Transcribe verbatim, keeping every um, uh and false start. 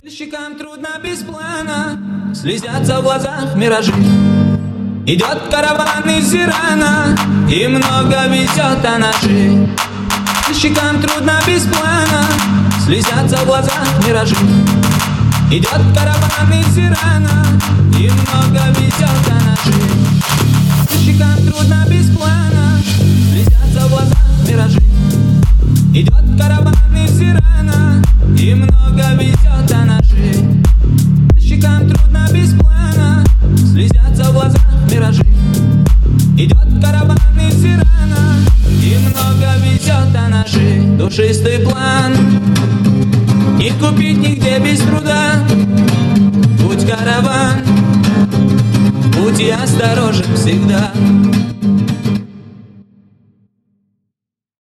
Щекам трудно без плана, слезятся в глазах миражи. Идет караван из Ирана, и много везет о ножи. Щекам трудно без плана, слезятся в глазах миражи. Идет караван из Ирана, и много везет о ножи. Щекам трудно без плана, слезятся в глазах миражи. Идет караван из Ирана, и много везет о ножи. Щекам трудно без плана, слезятся в глазах миражи. Идет караван из Ирана, и много везет о ножи. Душистый план не купить нигде без труда. Путь караван, путь осторожен всегда.